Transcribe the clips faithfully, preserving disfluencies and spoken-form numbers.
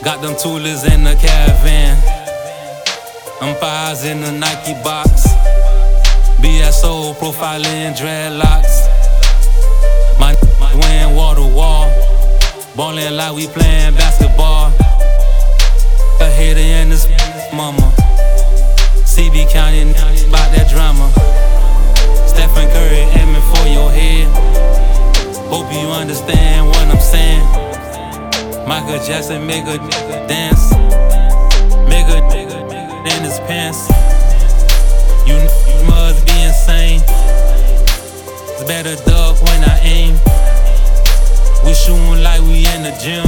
Got them toolers in the caravan. Them fives in the Nike box. B S O profiling dreadlocks. My wearing wall to wall. Ballin' like we playing basketball. A hater in this mama. C B counting about that drama. Stephen Curry aiming for your head. Hope you understand what I'm saying. Michael Jackson make a dance. Make a in his pants. You must be insane. It's better duck when I aim. We shootin' like we in the gym.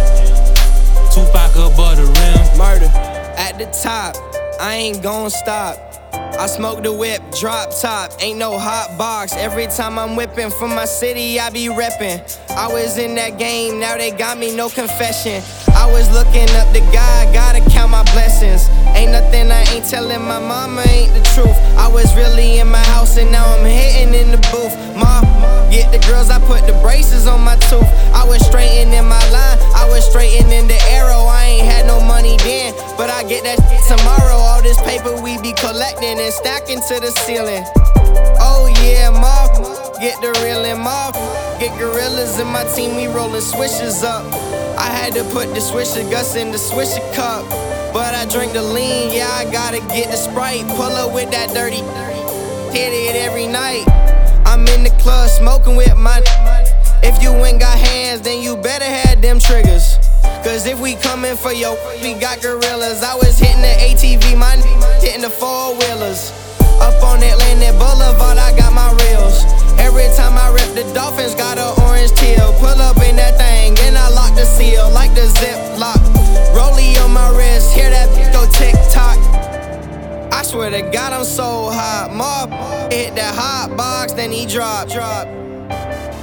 Tupac above the rim. Murder at the top, I ain't gon' stop. I smoke the whip, drop top, ain't no hot box. Every time I'm whipping from my city, I be reppin'. I was in that game, now they got me, no confession. I was looking up to God, gotta count my blessings. Ain't nothing I ain't telling my mama, ain't the truth. I was really in my house and now I'm hitting in the booth. Ma, get the girls, I put the braces on my tooth. I was straightening my line, I was straightening the arrow. I ain't had no money then, but I get that shit tomorrow. All this paper we be collecting and stacking to the ceiling. Oh yeah, ma, get the reeling off. Get gorillas in my team, we rollin' swishes up. I had to put the Swisher Gus in the Swisher cup, but I drink the lean, yeah, I gotta get the Sprite. Pull up with that dirty, hit it every night. I'm in the club smoking with my. If you ain't got hands, then you better have them triggers. Cause if we comin' for your, we got gorillas. I was hitting the A T V, my hitting the four-wheelers. Up on Atlantic Boulevard, I got my reels. Every time I rep the Dolphins, got an orange teal. Pull up in that thing, and I lock the seal like the zip lock. Rollie on my wrist, hear that go tick-tock. I swear to God, I'm so hot. Mob hit that hot box, then he drop. drop.